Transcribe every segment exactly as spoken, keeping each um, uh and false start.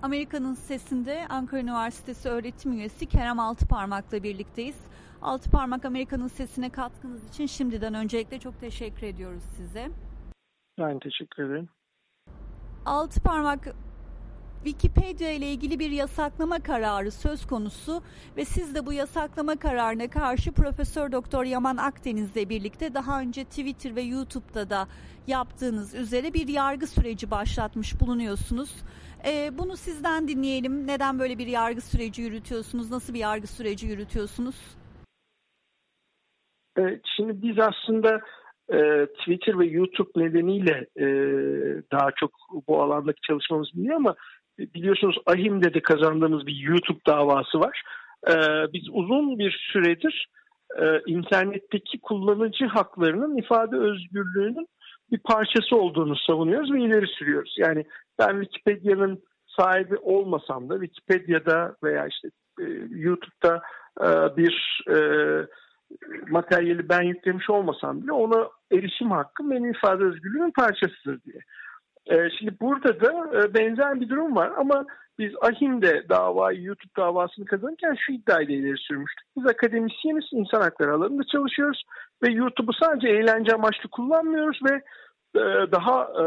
Amerika'nın Sesi'nde Ankara Üniversitesi öğretim üyesi Kerem Altıparmak'la birlikteyiz. Altıparmak, Amerika'nın Sesi'ne katkınız için şimdiden öncelikle çok teşekkür ediyoruz size. Ben teşekkür ederim. Altıparmak, Wikipedia ile ilgili bir yasaklama kararı söz konusu ve siz de bu yasaklama kararına karşı Profesör Doktor Yaman Akdeniz'le birlikte daha önce Twitter ve YouTube'da da yaptığınız üzere bir yargı süreci başlatmış bulunuyorsunuz. Ee, bunu sizden dinleyelim. Neden böyle bir yargı süreci yürütüyorsunuz? Nasıl bir yargı süreci yürütüyorsunuz? Evet, şimdi biz aslında e, Twitter ve YouTube nedeniyle e, daha çok bu alandaki çalışmamız biliniyor ama biliyorsunuz AHİM'de de kazandığımız bir YouTube davası var. E, biz uzun bir süredir e, internetteki kullanıcı haklarının ifade özgürlüğünün bir parçası olduğunu savunuyoruz ve ileri sürüyoruz. Yani ben Wikipedia'nın sahibi olmasam da Wikipedia'da veya işte e, YouTube'da e, bir e, materyali ben yüklemiş olmasam bile ona erişim hakkım benim ifade özgürlüğümün parçasıdır diye. Ee, şimdi burada da e, benzer bir durum var ama biz AHİM'de davayı, YouTube davasını kazanırken şu iddiayla ileri sürmüştük. Biz akademisyeniz, insan hakları alanında çalışıyoruz ve YouTube'u sadece eğlence amaçlı kullanmıyoruz ve e, daha e,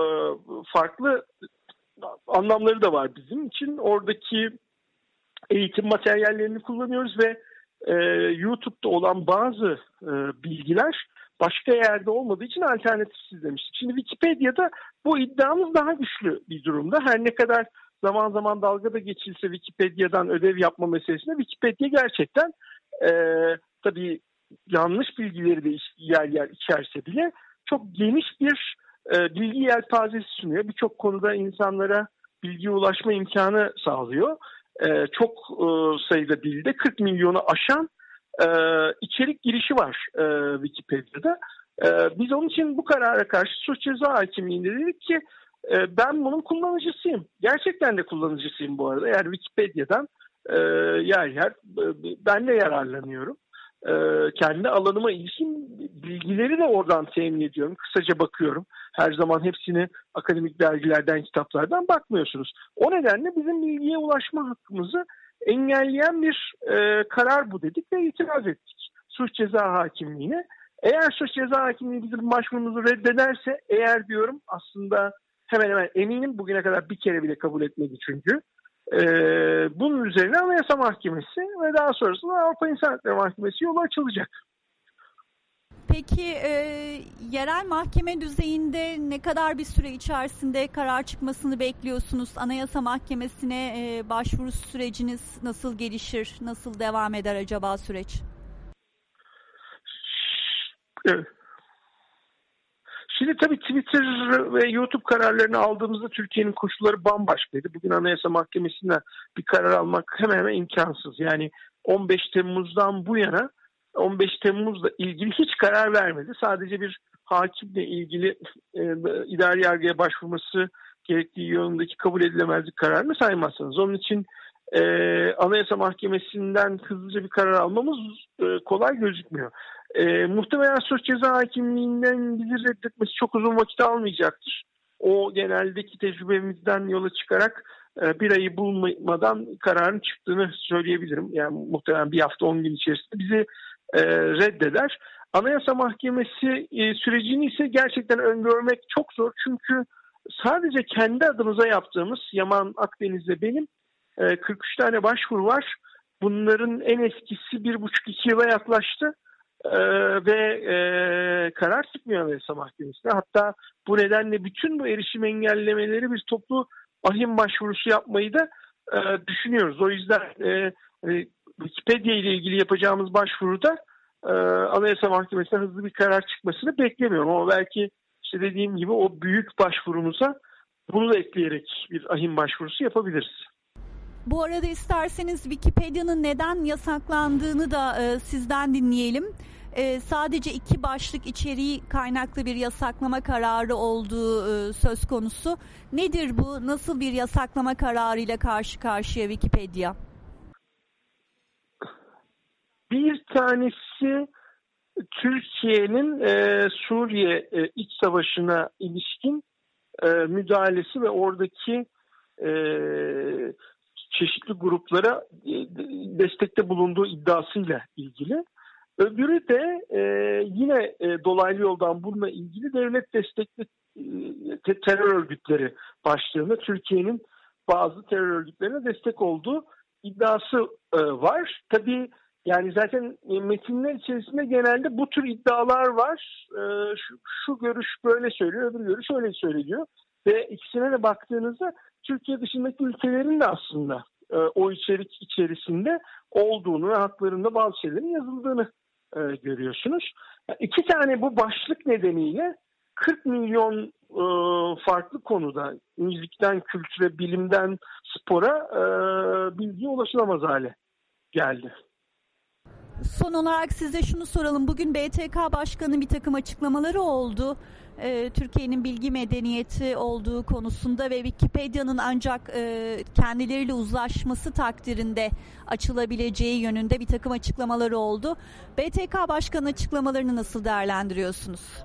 farklı anlamları da var bizim için. Oradaki eğitim materyallerini kullanıyoruz ve e, YouTube'da olan bazı e, bilgiler başka yerde olmadığı için alternatifsiz demiştik. Şimdi Wikipedia'da bu iddiamız daha güçlü bir durumda. Her ne kadar zaman zaman dalga da geçilse Wikipedia'dan ödev yapma meselesinde Wikipedia gerçekten e, tabii yanlış bilgileri de yer yer içerse bile çok geniş bir e, bilgi yelpazesi sunuyor. Birçok konuda insanlara bilgiye ulaşma imkanı sağlıyor. Ee, çok e, sayıda dilde kırk milyonu aşan e, içerik girişi var e, Wikipedia'da. E, biz onun için bu karara karşı suç ceza hakimliğinde dedik ki e, ben bunun kullanıcısıyım. Gerçekten de kullanıcısıyım bu arada. Eğer Wikipedia'dan e, yer yer e, ben de yararlanıyorum. E, kendi alanıma ilişkin bilgileri de oradan temin ediyorum. Kısaca bakıyorum. Her zaman hepsini akademik dergilerden, kitaplardan bakmıyorsunuz. O nedenle bizim bilgiye ulaşma hakkımızı engelleyen bir e, karar bu dedik ve itiraz ettik suç ceza hakimliğine. Eğer suç ceza hakimliği bizim başvurumuzu reddederse, eğer diyorum aslında hemen hemen eminim bugüne kadar bir kere bile kabul etmedi çünkü. E, bunun üzerine Anayasa Mahkemesi ve daha sonrasında Avrupa İnsan Hakları Mahkemesi yolu açılacak. Peki e, yerel mahkeme düzeyinde ne kadar bir süre içerisinde karar çıkmasını bekliyorsunuz? Anayasa Mahkemesi'ne e, başvuru süreciniz nasıl gelişir? Nasıl devam eder acaba süreç? Evet. Şimdi tabii Twitter ve YouTube kararlarını aldığımızda Türkiye'nin koşulları bambaşkaydı. Bugün Anayasa Mahkemesi'nden bir karar almak hemen hemen imkansız. Yani on beş Temmuz'dan bu yana on beş Temmuz'la ilgili hiç karar vermedi. Sadece bir hakimle ilgili e, idari yargıya başvurması gerektiği yönündeki kabul edilemezlik kararını saymazsanız. Onun için e, Anayasa Mahkemesi'nden hızlıca bir karar almamız e, kolay gözükmüyor. E, muhtemelen suç ceza hakimliğinden bizi reddetmesi çok uzun vakit almayacaktır. O geneldeki tecrübemizden yola çıkarak e, bir ayı bulmadan kararın çıktığını söyleyebilirim. Yani muhtemelen bir hafta on gün içerisinde bizi e, reddeder. Anayasa Mahkemesi e, sürecini ise gerçekten öngörmek çok zor. Çünkü sadece kendi adımıza yaptığımız Yaman Akdeniz'le benim e, kırk üç tane başvuru var. Bunların en eskisi bir buçuk iki yıla yaklaştı. Ee, ve e, karar çıkmıyor Anayasa Mahkemesi'ne. Hatta bu nedenle bütün bu erişim engellemeleri biz toplu ahim başvurusu yapmayı da e, düşünüyoruz. O yüzden e, e, Wikipedia ile ilgili yapacağımız başvuruda e, Anayasa Mahkemesi'ne hızlı bir karar çıkmasını beklemiyorum. Ama belki işte dediğim gibi o büyük başvurumuza bunu da ekleyerek bir ahim başvurusu yapabiliriz. Bu arada isterseniz Wikipedia'nın neden yasaklandığını da e, sizden dinleyelim. E, sadece iki başlık içeriği kaynaklı bir yasaklama kararı olduğu e, söz konusu. Nedir bu? Nasıl bir yasaklama kararıyla karşı karşıya Wikipedia? Bir tanesi Türkiye'nin e, Suriye e, iç savaşına ilişkin e, müdahalesi ve oradaki e, çeşitli gruplara e, destekte bulunduğu iddiasıyla ilgili. Öbürü de e, yine e, dolaylı yoldan bununla ilgili devlet destekli e, terör örgütleri başlığında Türkiye'nin bazı terör örgütlerine destek olduğu iddiası e, var. Tabii yani zaten e, metinler içerisinde genelde bu tür iddialar var. E, şu, şu görüş böyle söylüyor, öbür görüş öyle söylüyor. Ve ikisine de baktığınızda Türkiye dışındaki ülkelerin de aslında e, o içerik içerisinde olduğunu ve haklarında bazı şeylerin yazıldığını e, görüyorsunuz. Yani iki tane bu başlık nedeniyle kırk milyon e, farklı konuda müzikten, kültüre, bilimden, spora e, bilgiye ulaşılamaz hale geldi. Son olarak size şunu soralım. Bugün B T K Başkanı'nın bir takım açıklamaları oldu. Ee, Türkiye'nin bilgi medeniyeti olduğu konusunda ve Wikipedia'nın ancak e, kendileriyle uzlaşması takdirinde açılabileceği yönünde bir takım açıklamaları oldu. B T K Başkanı açıklamalarını nasıl değerlendiriyorsunuz?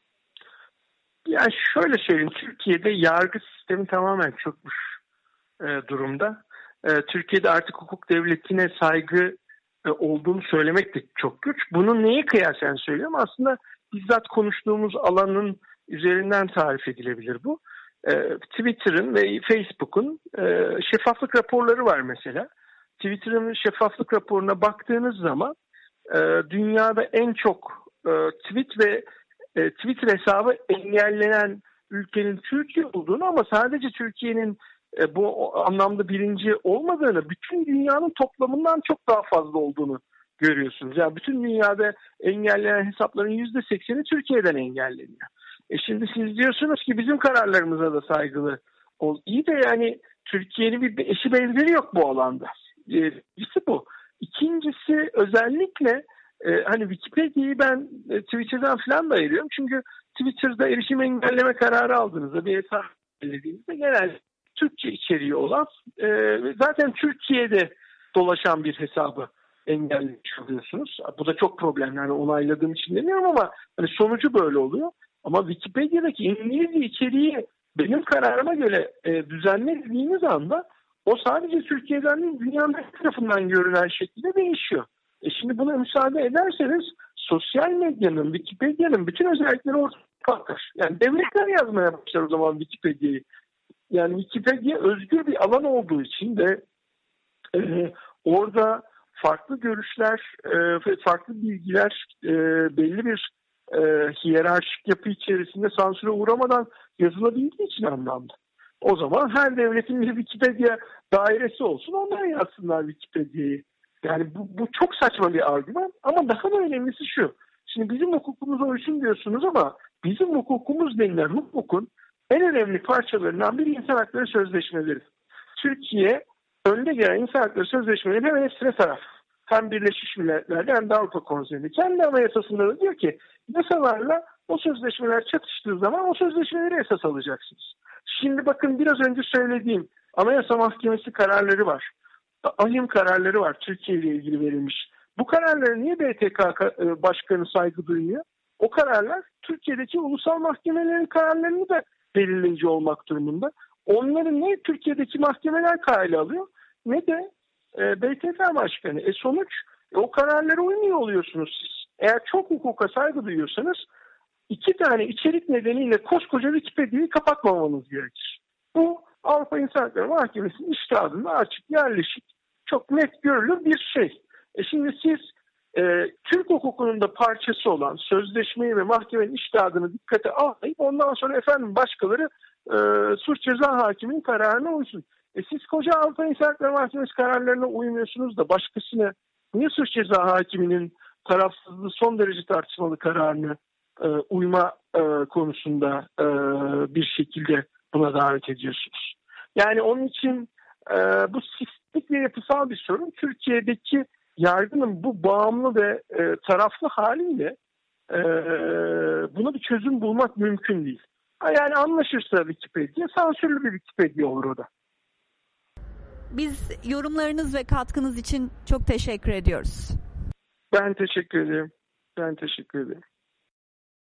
Yani şöyle söyleyeyim. Türkiye'de yargı sistemi tamamen çökmüş e, durumda. E, Türkiye'de artık hukuk devletine saygı olduğunu söylemek de çok güç. Bunu neye kıyasen söylüyorum? Aslında bizzat konuştuğumuz alanın üzerinden tarif edilebilir bu. Ee, Twitter'ın ve Facebook'un e, şeffaflık raporları var mesela. Twitter'ın şeffaflık raporuna baktığınız zaman e, dünyada en çok e, tweet ve e, Twitter hesabı engellenen ülkenin Türkiye olduğunu ama sadece Türkiye'nin E, bu anlamda birinci olmadığını, bütün dünyanın toplamından çok daha fazla olduğunu görüyorsunuz. Yani bütün dünyada engellenen hesapların yüzde sekseni Türkiye'den engelleniyor. E şimdi siz diyorsunuz ki bizim kararlarımıza da saygılı ol. İyi de yani Türkiye'nin bir eşi benzeri yok bu alanda. E, birisi bu. İkincisi özellikle e, hani Wikipedia'yı ben e, Twitter'dan falan da ayırıyorum. Çünkü Twitter'da erişim engelleme kararı aldığınızda bir hesap engellediğinizde genelde Türkçe içeriği olan e, zaten Türkiye'de dolaşan bir hesabı engellemiş oluyorsunuz. Bu da çok problemli. Yani onayladığım için demiyorum ama hani sonucu böyle oluyor. Ama Wikipedia'daki İngilizce içeriği benim kararıma göre e, düzenlediğiniz anda o sadece Türkiye'den değil dünyanın her tarafından görülen şekilde değişiyor. E şimdi buna müsaade ederseniz sosyal medyanın, Wikipedia'nın bütün özellikleri ortaya kalkar. Yani devletler yazmaya başlar o zaman Wikipedia'yı. Yani Wikipedia özgür bir alan olduğu için de e, orada farklı görüşler ve farklı bilgiler e, belli bir e, hiyerarşik yapı içerisinde sansüre uğramadan yazılabildiği için anlamda. O zaman her devletin bir Wikipedia dairesi olsun, onlar yazsınlar Wikipedia'yı. Yani bu, bu çok saçma bir argüman ama daha da önemlisi şu. Şimdi bizim hukukumuz uysun diyorsunuz ama bizim hukukumuz denilen hukukun en önemli parçalarından biri insan hakları sözleşmeleri. Türkiye önde gelen insan hakları sözleşmeleri hemen hepsine taraf. Hem Birleşmiş Milletler'de hem de Avrupa Konseyi'nde. Kendi anayasasında da diyor ki yasalarla o sözleşmeler çatıştığı zaman o sözleşmeleri esas alacaksınız. Şimdi bakın biraz önce söylediğim Anayasa Mahkemesi kararları var. Ahim kararları var Türkiye ile ilgili verilmiş. Bu kararlara niye B T K Başkanı saygı duymuyor? O kararlar Türkiye'deki ulusal mahkemelerin kararlarını da belirleyici olmak durumunda. Onları ne Türkiye'deki mahkemeler kayda alıyor ne de e, B T K Başkanı. E sonuç e, o kararlara uymuyor oluyorsunuz siz. Eğer çok hukuka saygı duyuyorsanız iki tane içerik nedeniyle koskoca Wikipedia'yı kapatmamanız gerekir. Bu Avrupa İnsan Hakları Mahkemesi'nin içtihadında açık, yerleşik, çok net görülür bir şey. E şimdi siz e, Türk hukukunun da parçası olan sözleşmeyi ve mahkemenin içtihadını dikkate almayıp ondan sonra efendim başkaları e, suç ceza hakiminin kararına uysun. E siz koca Avrupa İnsan Hakları Mahkemesi kararlarına uymuyorsunuz da başkasına niye suç ceza hakiminin tarafsızlığı son derece tartışmalı kararını e, uyma e, konusunda e, bir şekilde buna davet ediyorsunuz? Yani onun için e, bu sistemik ve yapısal bir sorun. Türkiye'deki yargının bu bağımlı ve e, taraflı haliyle e, buna bir çözüm bulmak mümkün değil. Yani anlaşırsa Wikipedia, sansürlü bir Wikipedia olur o da. Biz yorumlarınız ve katkınız için çok teşekkür ediyoruz. Ben teşekkür ederim. Ben teşekkür ederim.